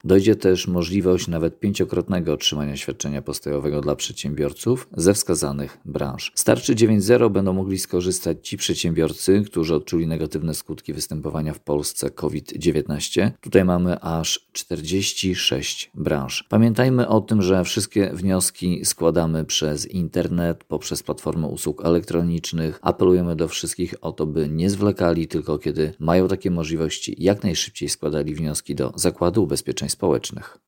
Dojdzie też możliwość nawet 5-krotnego otrzymania świadczenia postojowego dla przedsiębiorców ze wskazanych branż. Z tarczy 9.0 będą mogli skorzystać ci przedsiębiorcy, którzy odczuli negatywne skutki występowania w Polsce COVID-19. Tutaj mamy aż 46 branż. Pamiętajmy o tym, że wszystkie wnioski składamy przez internet, poprzez platformę usług elektronicznych. Apelujemy do wszystkich o to, by nie zwlekali, tylko kiedy mają takie możliwości, jak najszybciej składali wnioski do Zakładu Ubezpieczeń Społecznych.